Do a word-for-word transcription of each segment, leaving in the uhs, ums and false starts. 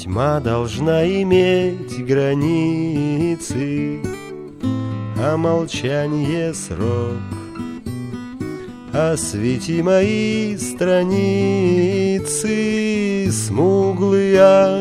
Тьма должна иметь границы, а молчанье срок. Освети мои страницы, смуглый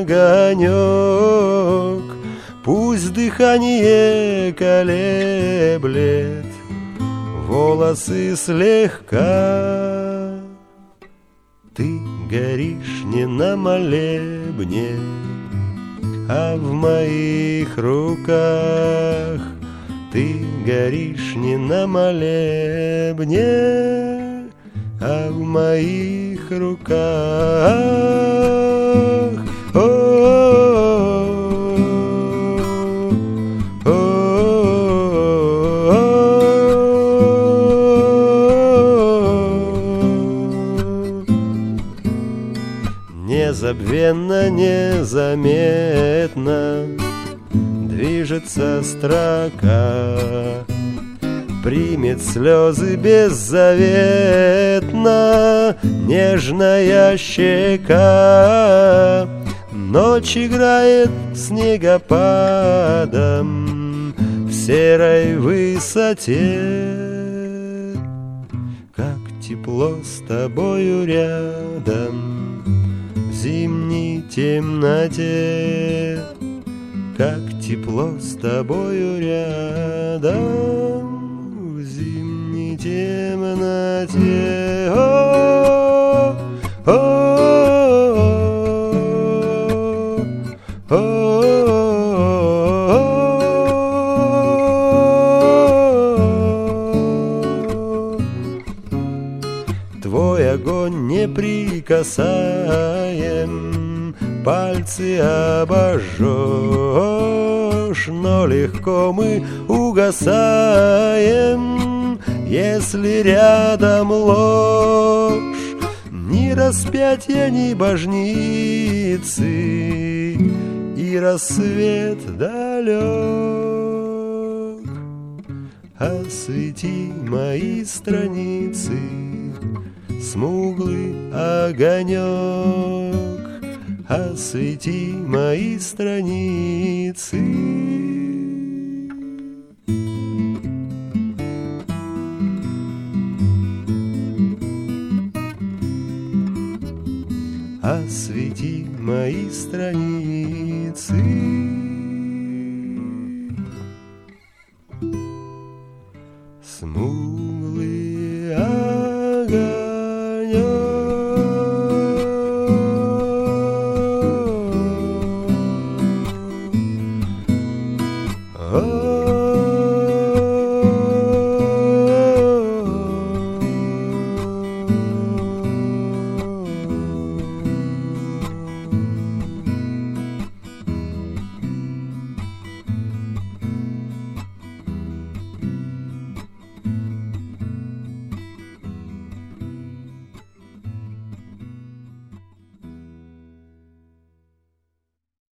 огонек. Пусть дыхание колеблет волосы слегка. Ты горишь не на молебне, а в моих руках. Ты горишь не на молебне, а в моих руках. Незабвенно, незаметно движется строка, примет слезы беззаветно нежная щека. Ночь играет снегопадом в серой высоте. Как тепло с тобою рядом в зимней темноте. Как тепло с тобою рядом в зимней темноте. О, о, о, о. Твой огонь неприкасаем, пальцы обожжешь, но легко мы угасаем, если рядом ложь. Ни распятия, ни божницы, и рассвет далек. Освети мои страницы, смуглый огонек. Освети мои страницы. Освети мои страницы. Смуглый огонек.